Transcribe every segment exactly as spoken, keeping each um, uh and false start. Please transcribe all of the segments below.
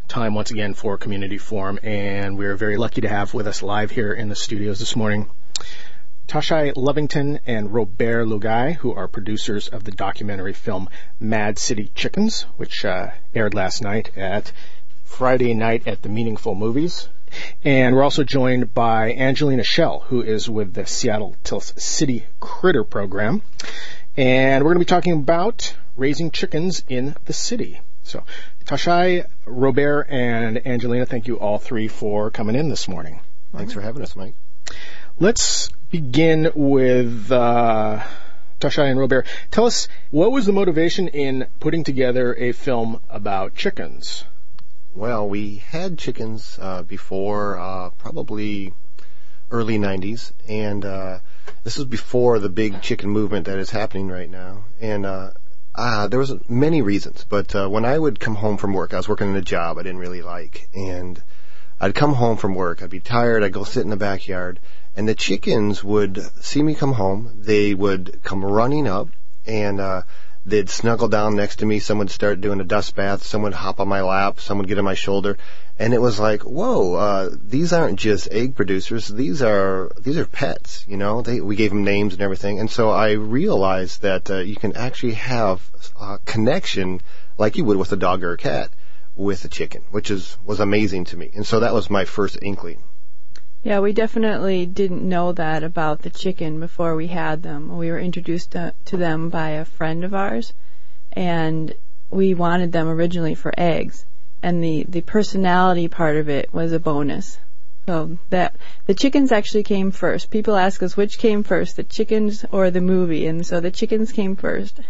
time once again for Community Forum, and we're very lucky to have with us live here in the studios this morning Tashai Lovington and Robert Lugai, who are producers of the documentary film Mad City Chickens, which uh, aired last night at Friday night at the Meaningful Movies. And we're also joined by Angelina Schell, who is with the Seattle Tilth City Critter Program. And we're going to be talking about raising chickens in the city. So, Tashai, Robert, and Angelina, thank you all three for coming in this morning. Thanks for having us, Mike. Let's begin with uh, Tashai and Robert. Tell us, what was the motivation in putting together a film about chickens? Well, we had chickens uh, before, uh, probably early nineties, and uh, this was before the big chicken movement that is happening right now. And uh, uh, there was many reasons, but uh, when I would come home from work, I was working in a job I didn't really like, and I'd come home from work, I'd be tired, I'd go sit in the backyard, and the chickens would see me come home. They would come running up, and uh, they'd snuggle down next to me. Some would start doing a dust bath. Some would hop on my lap. Some would get on my shoulder. And it was like, whoa, uh, these aren't just egg producers. These are these are pets, you know. They, we gave them names and everything. And so I realized that uh, you can actually have a connection like you would with a dog or a cat with a chicken, which is was amazing to me. And so that was my first inkling. Yeah, we definitely didn't know that about the chicken before we had them. We were introduced to, to them by a friend of ours, and we wanted them originally for eggs, and the, the personality part of it was a bonus. So that the chickens actually came first. People ask us which came first, the chickens or the movie, and so the chickens came first.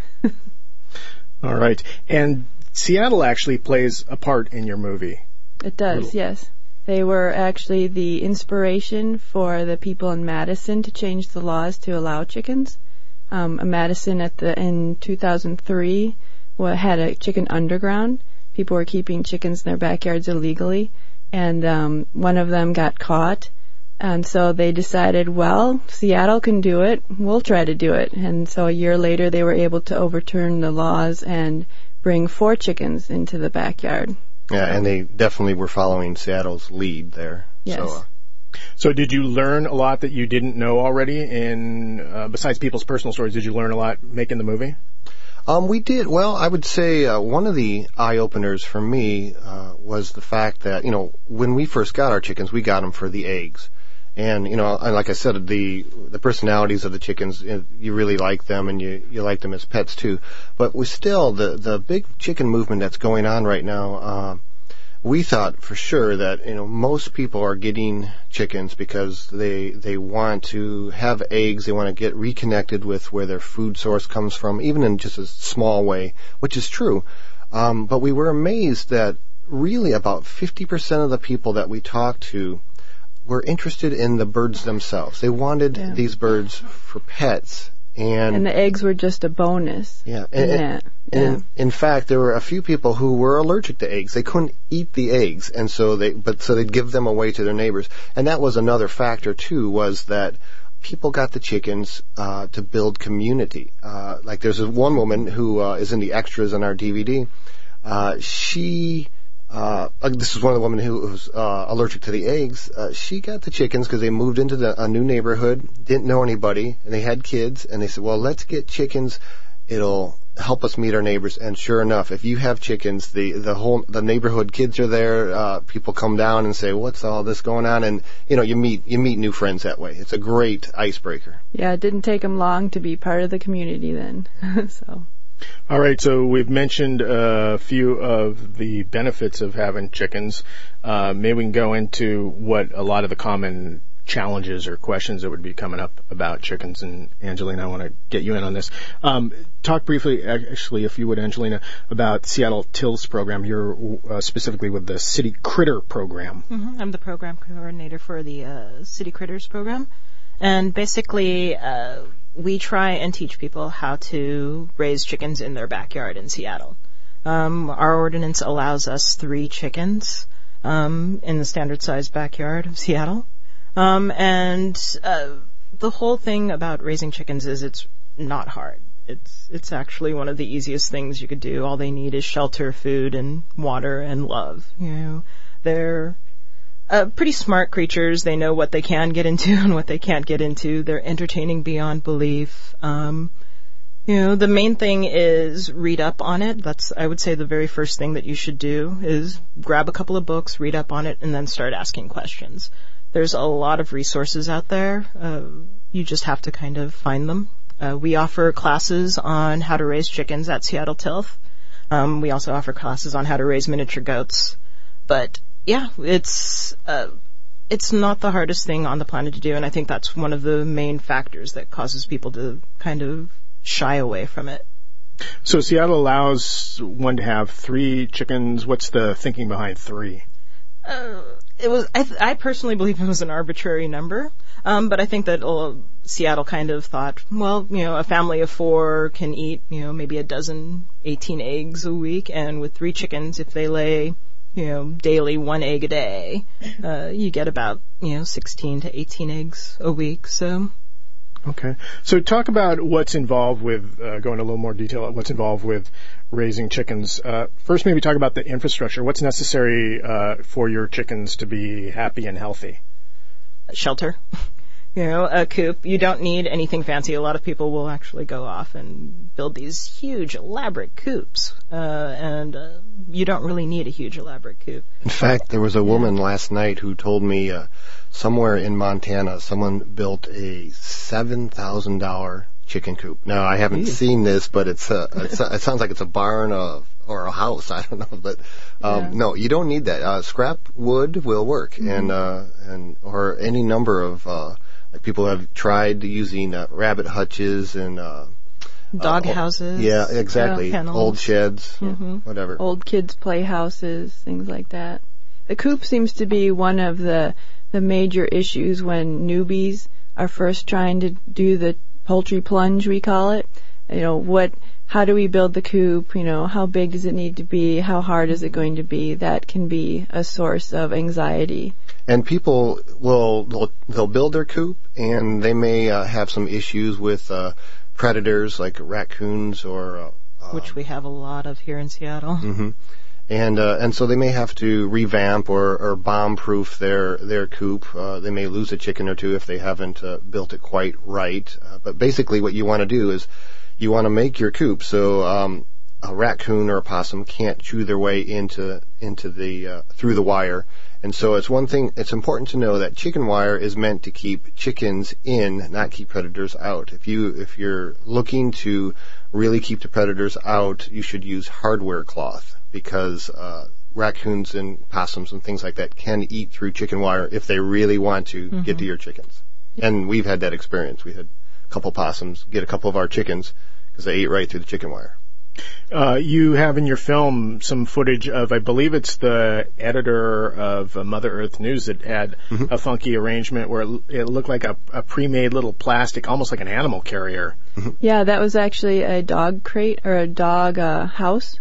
All right. And Seattle actually plays a part in your movie. It does, Little. yes. They were actually the inspiration for the people in Madison to change the laws to allow chickens. Um, Madison at the in two thousand three had a chicken underground. People were keeping chickens in their backyards illegally, and um, one of them got caught. And so they decided, well, Seattle can do it. We'll try to do it. And so a year later, they were able to overturn the laws and bring four chickens into the backyard. Yeah, and they definitely were following Seattle's lead there. Yes. So, uh, so did you learn a lot that you didn't know already? In uh, besides people's personal stories, did you learn a lot making the movie? Um, we did. Well, I would say uh, one of the eye-openers for me uh, was the fact that, you know, when we first got our chickens, we got them for the eggs. And, you know, like I said, the the personalities of the chickens, you really like them, and you, you like them as pets too. But we still, the, the big chicken movement that's going on right now, uh, we thought for sure that, you know, most people are getting chickens because they they want to have eggs, they want to get reconnected with where their food source comes from, even in just a small way, which is true. Um, but we were amazed that really about fifty percent of the people that we talked to were interested in the birds themselves. They wanted yeah. these birds for pets. And, and the eggs were just a bonus. Yeah. And, in, and, yeah. and in fact, there were a few people who were allergic to eggs. They couldn't eat the eggs, and so they, but so they'd give them away to their neighbors. And that was another factor too, was that people got the chickens uh, to build community. Uh, like there's one woman who uh, is in the extras on our D V D. Uh, she. Uh, this is one of the women who was uh, allergic to the eggs. Uh, she got the chickens because they moved into the, a new neighborhood, didn't know anybody, and they had kids. And they said, well, let's get chickens. It'll help us meet our neighbors. And sure enough, if you have chickens, the, the whole the neighborhood kids are there. Uh, people come down and say, what's all this going on? And, you know, you meet you meet new friends that way. It's a great icebreaker. Yeah, it didn't take them long to be part of the community then. so... All right, so we've mentioned a few of the benefits of having chickens. Uh, maybe we can go into what a lot of the common challenges or questions that would be coming up about chickens. And Angelina, I want to get you in on this. Um, talk briefly, actually, if you would, Angelina, about Seattle Tilth program. You're uh, specifically with the City Critter program. Mm-hmm. I'm the program coordinator for the uh, City Critters program. And basically, uh, we try and teach people how to raise chickens in their backyard in Seattle. Um, our ordinance allows us three chickens um, in the standard-sized backyard of Seattle. Um, and uh, the whole thing about raising chickens is it's not hard. It's it's actually one of the easiest things you could do. All they need is shelter, food, and water and love. You know, they're uh, pretty smart creatures. They know what they can get into and what they can't get into. They're entertaining beyond belief. Um, you know, the main thing is read up on it. That's, I would say, the very first thing that you should do is grab a couple of books, read up on it, and then start asking questions. There's a lot of resources out there. Uh, you just have to kind of find them. Uh, we offer classes on how to raise chickens at Seattle Tilth. Um, we also offer classes on how to raise miniature goats. But yeah, it's uh, it's not the hardest thing on the planet to do, and I think that's one of the main factors that causes people to kind of shy away from it. So Seattle allows one to have three chickens. What's the thinking behind three? Uh, it was. I, th- I personally believe it was an arbitrary number, um, but I think that uh, Seattle kind of thought, well, you know, a family of four can eat, you know, maybe a dozen, eighteen eggs a week, and with three chickens, if they lay, you know, daily one egg a day, uh, you get about, you know, sixteen to eighteen eggs a week. So. Okay. So talk about what's involved with, uh, go into a little more detail, what's involved with raising chickens. Uh, first, maybe talk about the infrastructure. What's necessary uh, for your chickens to be happy and healthy? Shelter. You know, a coop. You don't need anything fancy. A lot of people will actually go off and build these huge, elaborate coops. Uh, and uh, you don't really need a huge, elaborate coop. In fact, there was a woman last night who told me uh, somewhere in Montana, someone built a seven thousand dollars chicken coop. Now, I haven't Ooh. seen this, but it's a, it's a, it sounds like it's a barn of, or a house. I don't know, but um, Yeah. no, you don't need that. Uh, scrap wood will work, Mm-hmm. and uh, and or any number of uh, like people have tried using uh, rabbit hutches and uh, Dog uh, houses. Yeah, exactly. Yeah, kennels. Old sheds, Mm-hmm. whatever. Old kids' playhouses, things like that. The coop seems to be one of the the major issues when newbies are first trying to do the poultry plunge, we call it. You know, what, how do we build the coop? You know, how big does it need to be? How hard is it going to be? That can be a source of anxiety. And people will they'll, they'll build their coop, and they may uh, have some issues with uh, predators like raccoons or uh, Which we have a lot of here in Seattle. hmm and uh, and so they may have to revamp or, or bomb-proof their their coop. Uh, they may lose a chicken or two if they haven't uh, built it quite right. Uh, but basically, what you want to do is you want to make your coop so um, a raccoon or a possum can't chew their way into into the uh, through the wire. And so it's one thing. It's important to know that chicken wire is meant to keep chickens in, not keep predators out. If you if you're looking to really keep the predators out, you should use hardware cloth, because uh, raccoons and possums and things like that can eat through chicken wire if they really want to Mm-hmm. get to your chickens. And we've had that experience. We had a couple possums get a couple of our chickens because they ate right through the chicken wire. Uh, you have in your film some footage of, I believe it's the editor of uh, Mother Earth News that had Mm-hmm. a funky arrangement where it, it looked like a, a pre-made little plastic, almost like an animal carrier. Yeah, that was actually a dog crate or a dog uh, house.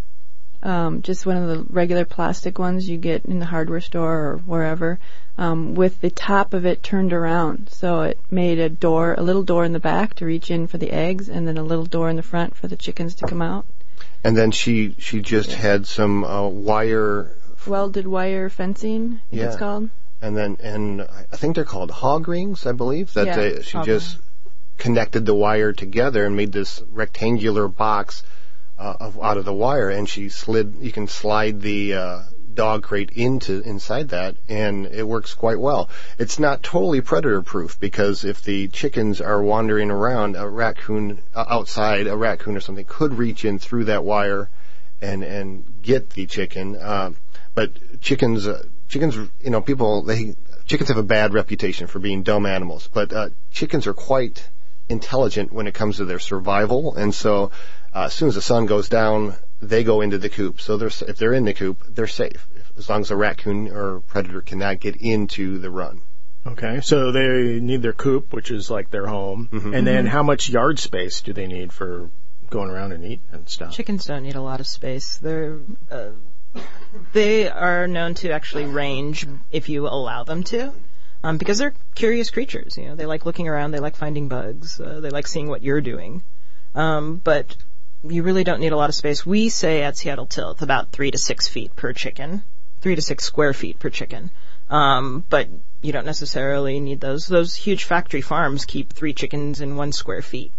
Um, just one of the regular plastic ones you get in the hardware store or wherever, um, with the top of it turned around. So it made a door, a little door in the back to reach in for the eggs, and then a little door in the front for the chickens to come out. And then she she just had some uh, wire, Welded wire fencing, I think Yeah. it's called. and then and I think they're called hog rings, I believe. That Yeah, they, she hog just connected the wire together and made this rectangular box uh, of out of the wire, and she slid. You can slide the uh, dog crate into inside that, and it works quite well. It's not totally predator proof, because if the chickens are wandering around, a raccoon uh, outside, a raccoon or something could reach in through that wire and and get the chicken. Uh, but chickens, uh, chickens, you know, people they chickens have a bad reputation for being dumb animals, but uh, chickens are quite intelligent when it comes to their survival, and so uh, as soon as the sun goes down, they go into the coop. So they're, if they're in the coop, they're safe, if, as long as a raccoon or predator cannot get into the run. Okay, so they need their coop, which is like their home. Mhm. And then how much yard space do they need for going around and eat and stuff? Chickens don't need a lot of space. They're uh, they are known to actually range if you allow them to, um, because they're curious creatures. You know, they like looking around, they like finding bugs, uh, they like seeing what you're doing. Um, but you really don't need a lot of space. We say at Seattle Tilt about three to six feet per chicken, three to six square feet per chicken. Um, but you don't necessarily need those. Those huge factory farms keep three chickens in one square feet.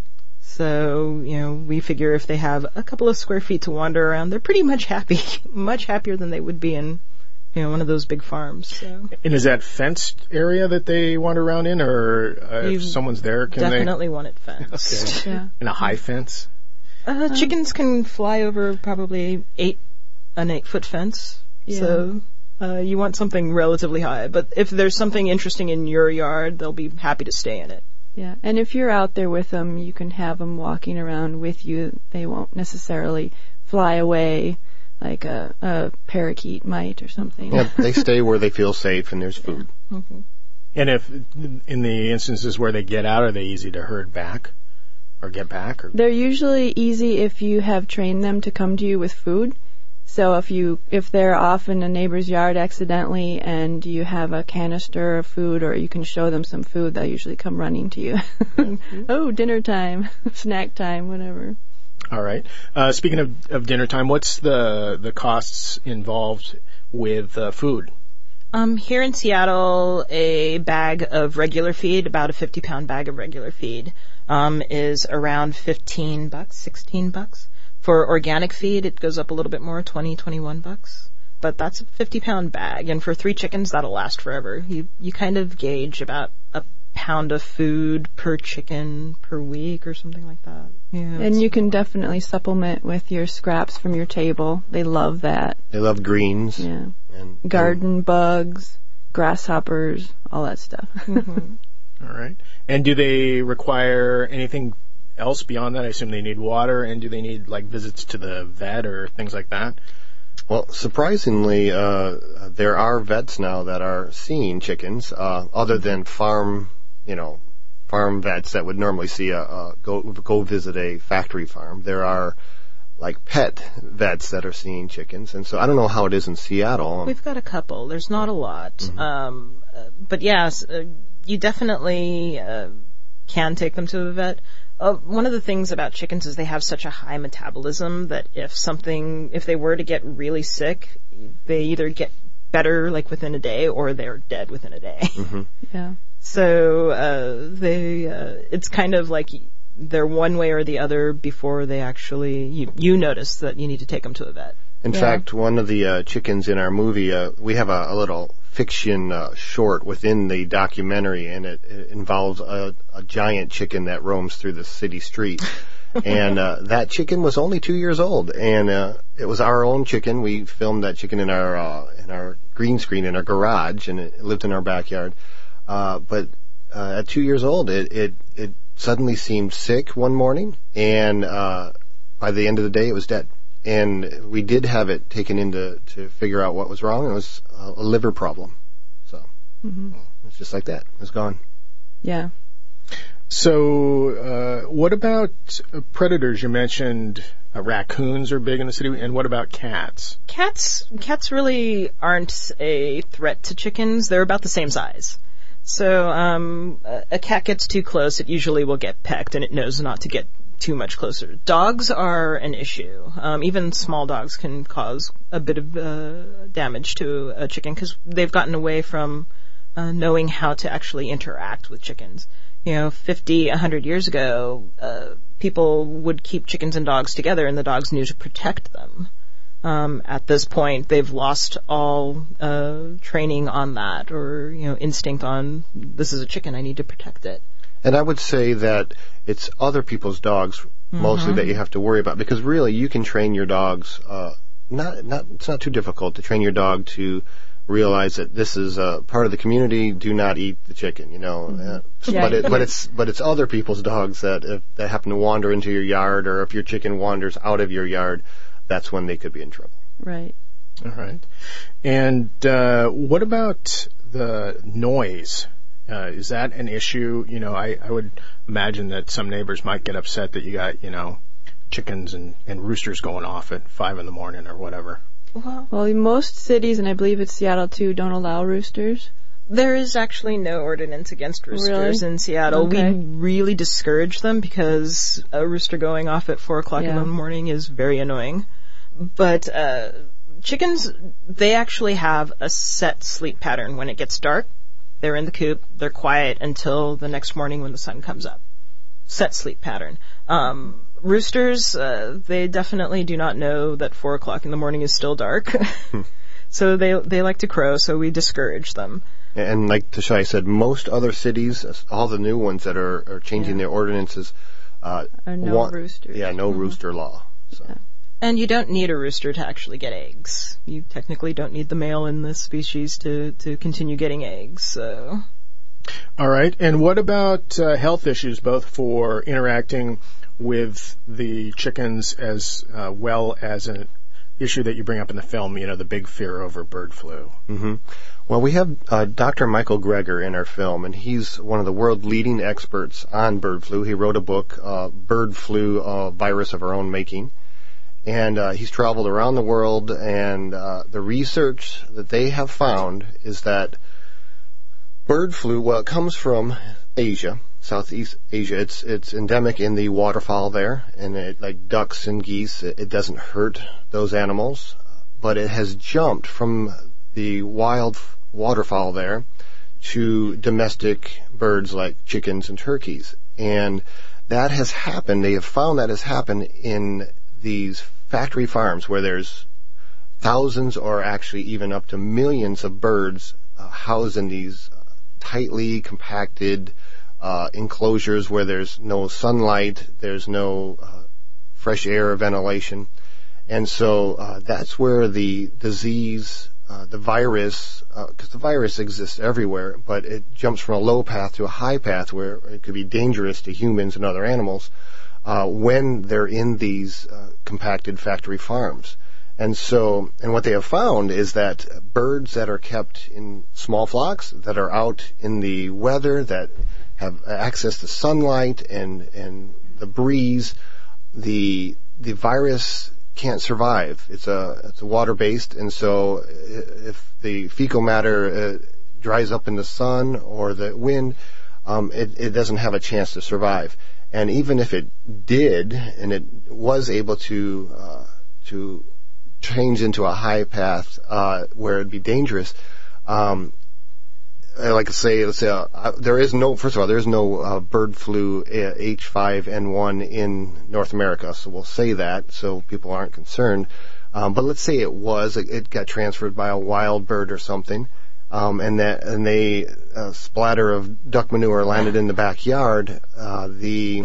So, you know, we figure if they have a couple of square feet to wander around, they're pretty much happy, much happier than they would be in, you know, one of those big farms. So. And is that fenced area that they wander around in, or uh, if someone's there, can definitely they? Definitely want it fenced. Okay. Yeah. In a high fence? Uh, um, chickens can fly over probably eight, an eight foot fence. Yeah. So, uh, you want something relatively high. But if there's something interesting in your yard, they'll be happy to stay in it. Yeah, and if you're out there with them, you can have them walking around with you. They won't necessarily fly away like a, a parakeet might or something. Yeah, they stay where they feel safe and there's food. Mm-hmm. And if, in the instances where they get out, are they easy to herd back or get back? Or? They're usually easy if you have trained them to come to you with food. So if you if they're off in a neighbor's yard accidentally and you have a canister of food or you can show them some food, they'll usually come running to you. Mm-hmm. Oh, dinner time, snack time, whatever. All right. Uh, speaking of, of dinner time, what's the the costs involved with uh, food? Um, here in Seattle, a bag of regular feed, about a fifty pound bag of regular feed, um, is around fifteen bucks, sixteen bucks. For organic feed, it goes up a little bit more, twenty, twenty-one bucks. But that's a fifty pound bag, and for three chickens, that'll last forever. You you kind of gauge about a pound of food per chicken per week or something like that. Yeah. And you can definitely supplement with your scraps from your table. They love that. They love greens. Yeah. And garden and bugs, grasshoppers, all that stuff. Mm-hmm. All right. And do they require anything else beyond that? I assume they need water, and do they need like visits to the vet or things like that? Well, surprisingly, uh, there are vets now that are seeing chickens, uh, other than farm, you know, farm vets that would normally see a, a go go visit a factory farm. There are like pet vets that are seeing chickens, and so I don't know how it is in Seattle. We've got a couple. There's not a lot, mm-hmm. um, uh, but yes, uh, you definitely uh, can take them to a vet. Uh, one of the things about chickens is they have such a high metabolism that if something, if they were to get really sick, they either get better like within a day or they're dead within a day. Mm-hmm. Yeah. So uh, they, uh, it's kind of like they're one way or the other before they actually, you, you notice that you need to take them to a vet. In yeah. fact, one of the uh, chickens in our movie, uh, we have a, a little fiction uh, short within the documentary, and it, it involves a, a giant chicken that roams through the city street. And uh, that chicken was only two years old, and uh, it was our own chicken. We filmed that chicken in our uh, in our green screen in our garage, and it lived in our backyard. Uh, but uh, at two years old, it, it it suddenly seemed sick one morning, and uh, by the end of the day, it was dead. And we did have it taken in to, to figure out what was wrong. It was a, a liver problem. So mm-hmm. it's just like that. It was gone. Yeah. So uh, what about predators? You mentioned uh, raccoons are big in the city. And what about cats? Cats, cats really aren't a threat to chickens. They're about the same size. So um, a, a cat gets too close, it usually will get pecked, and it knows not to get too much closer. Dogs are an issue. Um, even small dogs can cause a bit of uh, damage to a chicken because they've gotten away from uh, knowing how to actually interact with chickens. You know, fifty, a hundred years ago, uh, people would keep chickens and dogs together, and the dogs knew to protect them. Um, at this point, they've lost all uh, training on that, or you know, instinct on this is a chicken, I need to protect it. And I would say that it's other people's dogs mm-hmm. mostly that you have to worry about, because really you can train your dogs. Uh, not, not, it's not too difficult to train your dog to realize that this is a part of the community. Do not eat the chicken, you know. Mm-hmm. Uh, yeah, but it, yeah. but it's but it's other people's dogs that if, that happen to wander into your yard, or if your chicken wanders out of your yard, that's when they could be in trouble. Right. All right. And uh, what about the noise? Uh, is that an issue? You know, I, I would imagine that some neighbors might get upset that you got, you know, chickens and, and roosters going off at five in the morning or whatever. Well, well, most cities, and I believe it's Seattle too, don't allow roosters. There is actually no ordinance against roosters Really? in Seattle. Okay. We really discourage them because a rooster going off at four o'clock Yeah. in the morning is very annoying. But uh, chickens, they actually have a set sleep pattern. When it gets dark, they're in the coop. They're quiet until the next morning when the sun comes up. Set sleep pattern. Um, roosters, uh, they definitely do not know that four o'clock in the morning is still dark. So they they like to crow, so we discourage them. And like Tashai said, most other cities, all the new ones that are, are changing Yeah. their ordinances, uh, Or no want- roosters. Yeah, no Mhm. rooster law. So. Yeah. And you don't need a rooster to actually get eggs. You technically don't need the male in this species to, to continue getting eggs, so... All right. And what about uh, health issues, both for interacting with the chickens as uh, well as an issue that you bring up in the film, you know, the big fear over bird flu? Mm-hmm. Well, we have uh, Doctor Michael Greger in our film, and he's one of the world leading experts on bird flu. He wrote a book, uh, Bird Flu, uh, Virus of Our Own Making. And uh, he's traveled around the world, and uh, the research that they have found is that bird flu, well, it comes from Asia, Southeast Asia. It's it's endemic in the waterfowl there, and it, like ducks and geese, it, it doesn't hurt those animals, but it has jumped from the wild waterfowl there to domestic birds like chickens and turkeys. And that has happened, they have found that has happened in these factory farms where there's thousands or actually even up to millions of birds uh, housed in these uh, tightly compacted uh, enclosures where there's no sunlight, there's no uh, fresh air or ventilation. And so uh, that's where the disease, uh, the virus, because uh, the virus exists everywhere, but it jumps from a low path to a high path where it could be dangerous to humans and other animals uh, when they're in these uh, compacted factory farms. And so, and what they have found is that birds that are kept in small flocks, that are out in the weather, that have access to sunlight and, and the breeze, the the virus can't survive. It's a it's a water based, and so if the fecal matter uh, dries up in the sun or the wind, um, it, it doesn't have a chance to survive. And even if it did, and it was able to uh, to change into a high path uh, where it'd be dangerous, um, like I say, let's say uh, there is no. First of all, there is no uh, bird flu uh, H five N one in North America, so we'll say that so people aren't concerned. Um, but let's say it was, it, it got transferred by a wild bird or something, um, and that and they a splatter of duck manure landed in the backyard. Uh, the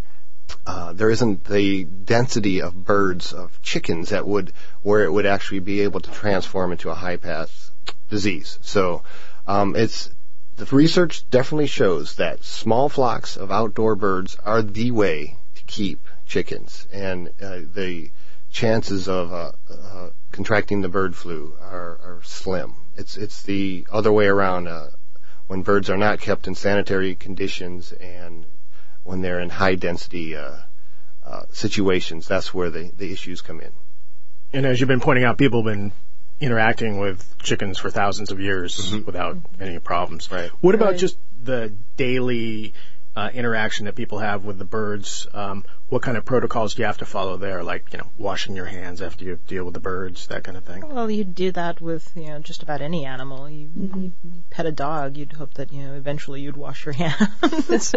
uh, there isn't the density of birds of chickens that would where it would actually be able to transform into a high path disease. So. Um, it's the research definitely shows that small flocks of outdoor birds are the way to keep chickens, and uh, the chances of uh, uh, contracting the bird flu are, are slim. It's it's the other way around. Uh, when birds are not kept in sanitary conditions and when they're in high density uh, uh, situations, that's where the, the issues come in. And as you've been pointing out, people have been interacting with chickens for thousands of years mm-hmm. without any problems. Right. What about Right. just the daily uh, interaction that people have with the birds? Um, what kind of protocols do you have to follow there? Like, you know, washing your hands after you deal with the birds, that kind of thing. Well, you do that with, you know, just about any animal. You, Mm-hmm. you pet a dog, you'd hope that, you know, eventually you'd wash your hands.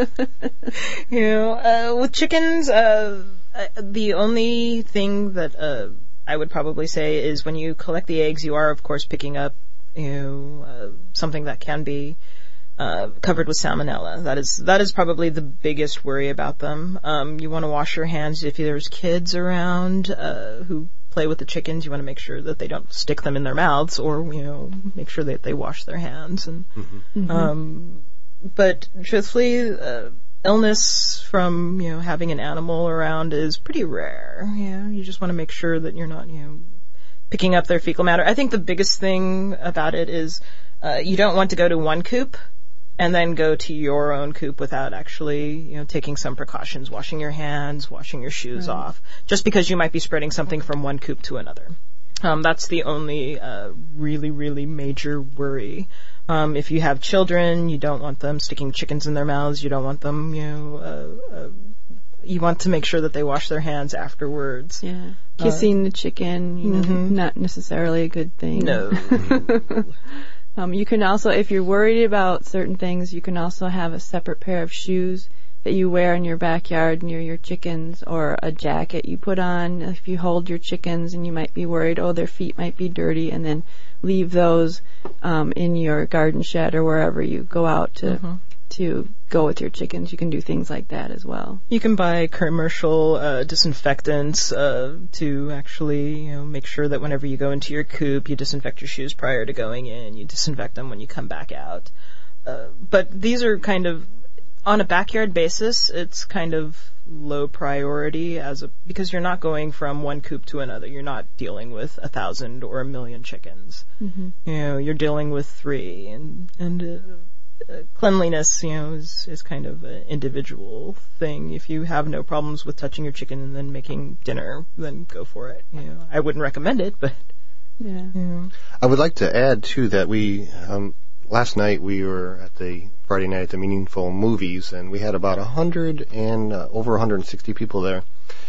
you know, uh, with chickens, uh, uh, the only thing that, uh, I would probably say is when you collect the eggs, you are, of course, picking up, you know, uh, something that can be uh, covered with salmonella. That is that is probably the biggest worry about them. Um, you want to wash your hands if there's kids around uh, who play with the chickens. You want to make sure that they don't stick them in their mouths, or you know, make sure that they wash their hands. And Mm-hmm. um, but truthfully. Uh, Illness from, you know, having an animal around is pretty rare. Yeah, you just want to make sure that you're not, you know, picking up their fecal matter. I think the biggest thing about it is uh, you don't want to go to one coop and then go to your own coop without actually, you know, taking some precautions, washing your hands, washing your shoes Right. off, just because you might be spreading something from one coop to another. Um, that's the only uh, really, really major worry. Um, if you have children, you don't want them sticking chickens in their mouths. You don't want them, you know, uh, uh, you want to make sure that they wash their hands afterwards. Yeah. Kissing uh, the chicken, you know, mm-hmm. not necessarily a good thing. No. um, you can also, if you're worried about certain things, you can also have a separate pair of shoes that you wear in your backyard near your chickens, or a jacket you put on if you hold your chickens and you might be worried, oh, their feet might be dirty, and then leave those um, in your garden shed or wherever you go out to mm-hmm. to go with your chickens. You can do things like that as well. You can buy commercial uh, disinfectants uh, to actually, you know, make sure that whenever you go into your coop, you disinfect your shoes prior to going in. You disinfect them when you come back out. Uh, but these are kind of, on a backyard basis, it's kind of low priority as a, because you're not going from one coop to another. You're not dealing with a thousand or a million chickens. Mm-hmm. You know, you're dealing with three, and and uh, uh, cleanliness, you know, is is kind of an individual thing. If you have no problems with touching your chicken and then making dinner, then go for it. You know, I wouldn't recommend it, but yeah. You know. I would like to add too that we um, last night we were at the Friday night at the Meaningful Movies, and we had about a hundred and uh, over one hundred sixty people there.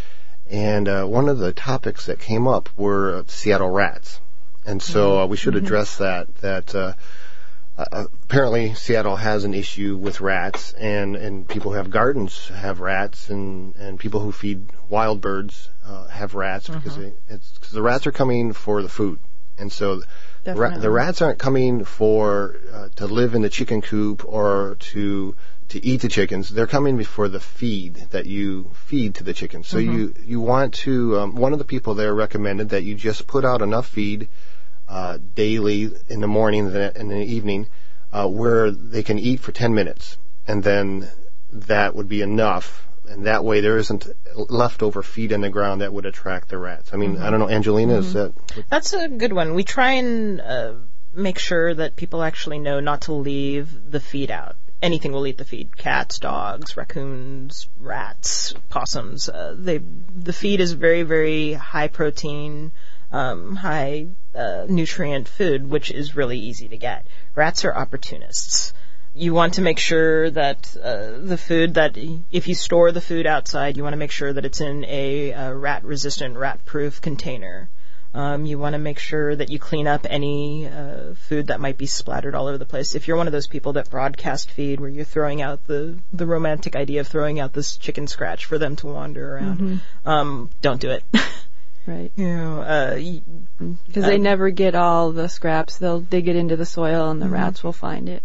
And uh, one of the topics that came up were Seattle rats, and so uh, we should address that. That uh, uh, apparently Seattle has an issue with rats, and, and people who have gardens have rats, and, and people who feed wild birds uh, have rats uh-huh. because they, it's because the rats are coming for the food, and so. Ra- the rats aren't coming for uh, to live in the chicken coop or to to eat the chickens. They're coming for the feed that you feed to the chickens. So mm-hmm. you you want to. Um, one of the people there recommended that you just put out enough feed uh, daily in the morning and in the evening, uh, where they can eat for ten minutes, and then that would be enough. And that way there isn't leftover feed in the ground that would attract the rats. I mean, mm-hmm. I don't know, Angelina, mm-hmm. is that... That's a good one. We try and uh, make sure that people actually know not to leave the feed out. Anything will eat the feed. Cats, dogs, raccoons, rats, possums. Uh, they the feed is very, very high protein, um, high uh, nutrient food, which is really easy to get. Rats are opportunists. You want to make sure that uh, the food that, if you store the food outside, you want to make sure that it's in a, a rat-resistant, rat-proof container. Um, you want to make sure that you clean up any uh, food that might be splattered all over the place. If you're one of those people that broadcast feed, where you're throwing out the, the romantic idea of throwing out this chicken scratch for them to wander around, mm-hmm. um, don't do it. Right. You know, because uh, uh, they never get all the scraps. They'll dig it into the soil, and the mm-hmm. rats will find it.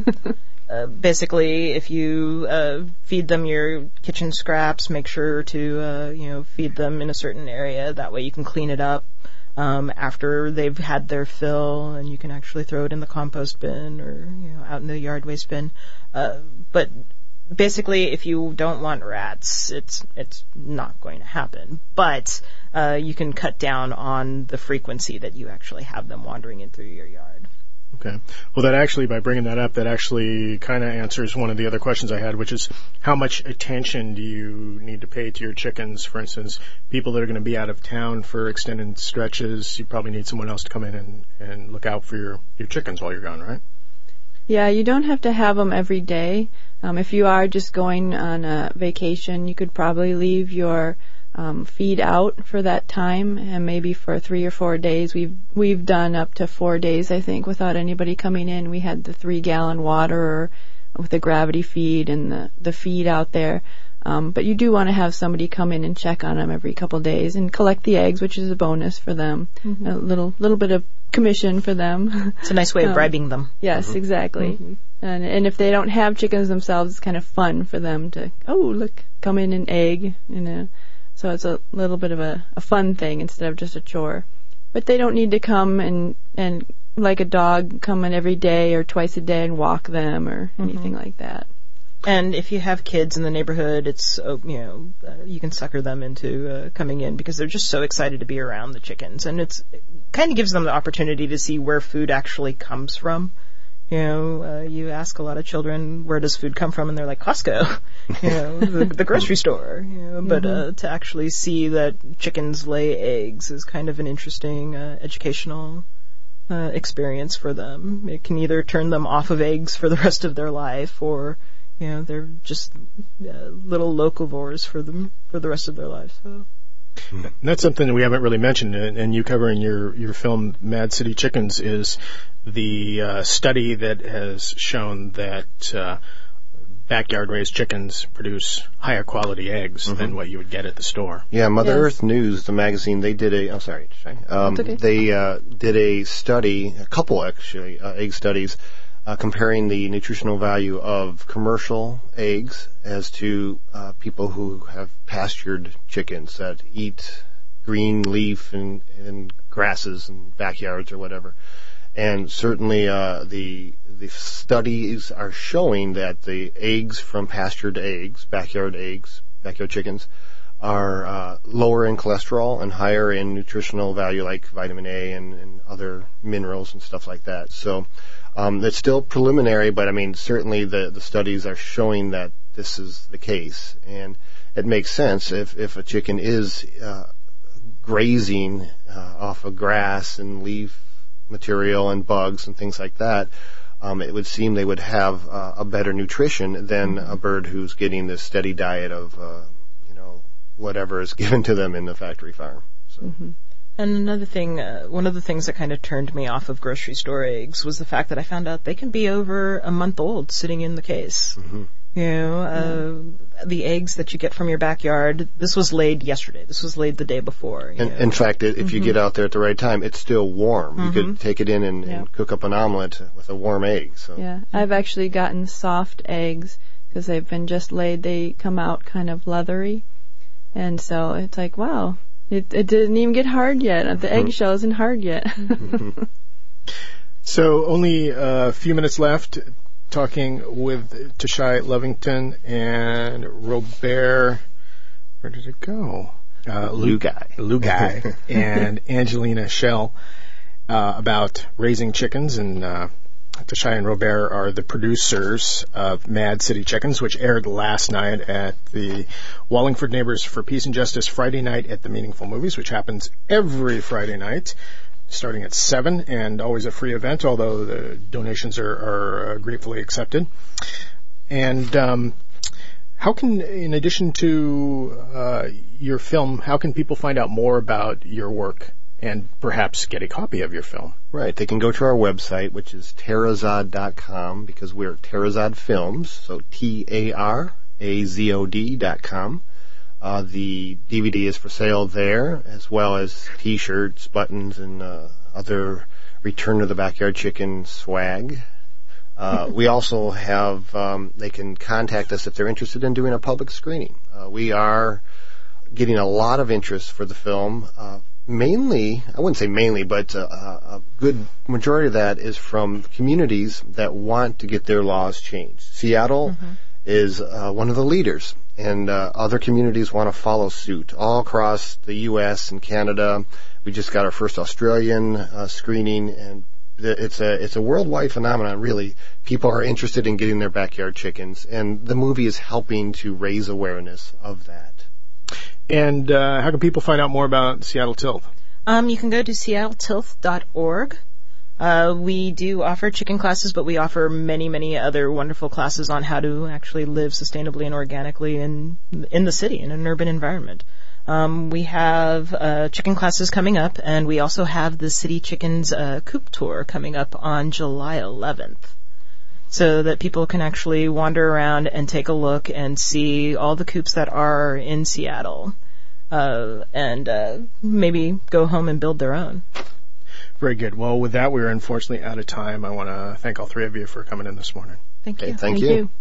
uh, basically, if you uh, feed them your kitchen scraps, make sure to uh, you know feed them in a certain area. That way, you can clean it up um, after they've had their fill, and you can actually throw it in the compost bin or you know out in the yard waste bin. Uh, but basically, if you don't want rats, it's it's not going to happen. But uh, you can cut down on the frequency that you actually have them wandering in through your yard. Okay. Well, that actually, by bringing that up, that actually kind of answers one of the other questions I had, which is how much attention do you need to pay to your chickens? For instance, people that are going to be out of town for extended stretches, you probably need someone else to come in and, and look out for your, your chickens while you're gone, right? Yeah, you don't have to have them every day. Um, if you are just going on a vacation, you could probably leave your um, feed out for that time, and maybe for three or four days. We've we've done up to four days, I think, without anybody coming in. We had the three-gallon water with the gravity feed and the, the feed out there. Um, but you do want to have somebody come in and check on them every couple days and collect the eggs, which is a bonus for them. Mm-hmm. A little little bit of commission for them. It's a nice way of um, bribing them. Yes, mm-hmm. exactly. Mm-hmm. And and if they don't have chickens themselves, it's kind of fun for them to, oh, look, come in and egg, you know. So it's a little bit of a, a fun thing instead of just a chore. But they don't need to come and, and like a dog, come in every day or twice a day and walk them or mm-hmm. anything like that. And if you have kids in the neighborhood, it's, uh, you know, uh, you can sucker them into uh, coming in because they're just so excited to be around the chickens. And it's, it kind of gives them the opportunity to see where food actually comes from. You know, uh, you ask a lot of children, where does food come from? And they're like, Costco, you know, the, the grocery store. You know, but uh, to actually see that chickens lay eggs is kind of an interesting uh, educational uh, experience for them. It can either turn them off of eggs for the rest of their life, or you know, they're just uh, little locavores for them for the rest of their life. So. That's something that we haven't really mentioned, and you cover in your, your film Mad City Chickens, is the uh, study that has shown that uh, backyard-raised chickens produce higher quality eggs mm-hmm. than what you would get at the store. Yeah, Mother yes. Earth News, the magazine, they did a, I'm sorry, um, okay. they uh, did a study, a couple actually, uh, egg studies, Uh, comparing the nutritional value of commercial eggs as to uh, people who have pastured chickens that eat green leaf and, and grasses and backyards or whatever. And certainly uh, the the studies are showing that the eggs from pastured eggs, backyard eggs, backyard chickens, are uh, lower in cholesterol and higher in nutritional value like vitamin A and, and other minerals and stuff like that. So Um, it's still preliminary, but I mean, certainly the, the studies are showing that this is the case. And it makes sense if, if a chicken is uh, grazing uh, off of grass and leaf material and bugs and things like that, um, it would seem they would have uh, a better nutrition than a bird who's getting this steady diet of, uh, you know, whatever is given to them in the factory farm. So. Mm-hmm. And another thing, uh, one of the things that kind of turned me off of grocery store eggs was the fact that I found out they can be over a month old sitting in the case. Mm-hmm. You know, uh, mm-hmm. the eggs that you get from your backyard, this was laid yesterday. This was laid the day before. In, in fact, if mm-hmm. you get out there at the right time, it's still warm. Mm-hmm. You could take it in and, yeah. and cook up an omelet with a warm egg. So. Yeah, I've actually gotten soft eggs because they've been just laid. They come out kind of leathery. And so it's like, wow. It, it didn't even get hard yet. The eggshell isn't hard yet. So only a few minutes left talking with Tashai Lovington and Robert, where did it go? Uh, Lugai. Lugai and Angelina Schell uh, about raising chickens. And uh, Tashai and Robert are the producers of Mad City Chickens, which aired last night at the Wallingford Neighbors for Peace and Justice Friday night at the Meaningful Movies, which happens every Friday night, starting at seven, and always a free event, although the donations are, are uh, gratefully accepted. And um, how can, in addition to uh, your film, how can people find out more about your work and perhaps get a copy of your film? Right. They can go to our website, which is Tarazod dot com, because we're Tarazod Films, so T A R A Z O D dot com. Uh, the D V D is for sale there, as well as T-shirts, buttons, and uh, other Return to the Backyard Chicken swag. Uh, we also have, um, they can contact us if they're interested in doing a public screening. Uh, we are getting a lot of interest for the film. Uh, mainly, I wouldn't say mainly, but uh, a good majority of that is from communities that want to get their laws changed. Seattle mm-hmm. is uh, one of the leaders, and uh, other communities want to follow suit all across the U S and Canada. We just got our first Australian uh, screening, and it's a it's a worldwide phenomenon, really. People are interested in getting their backyard chickens, and the movie is helping to raise awareness of that. And uh, how can people find out more about Seattle Tilth? Um, you can go to seattle tilth dot org. Uh, we do offer chicken classes, but we offer many, many other wonderful classes on how to actually live sustainably and organically in in the city, in an urban environment. Um, we have uh, chicken classes coming up, and we also have the City Chickens uh, Coop Tour coming up on July eleventh, so that people can actually wander around and take a look and see all the coops that are in Seattle, uh, and uh, maybe go home and build their own. Very good. Well, with that, we're unfortunately out of time. I want to thank all three of you for coming in this morning. Thank you. Okay, thank, Thank you. you.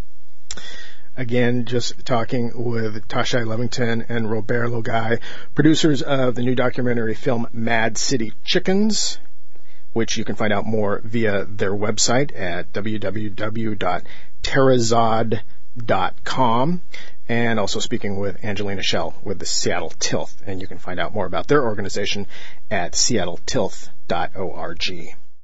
Again, just talking with Tashai Lovington and Robert Logai, producers of the new documentary film Mad City Chickens, which you can find out more via their website at w w w dot tarazod dot com, and also speaking with Angelina Schell with the Seattle Tilth, and you can find out more about their organization at seattle tilth dot org.